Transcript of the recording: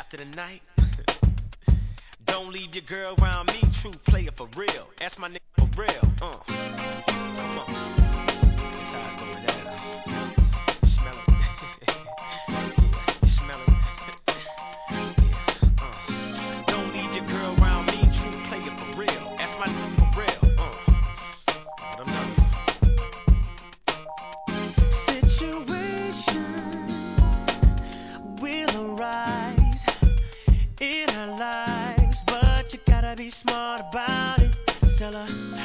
after the night. Don't leave your girl around me, true player for real. Ask my nigga for real. Come on. That's how it's going down. You smell it? Yeah, you smell it? Yeah, don't leave your girl around me, true player for real. Ask my nigga for real. Let 'em know. Will arise in our lives, but you gotta be smart about it. Tell her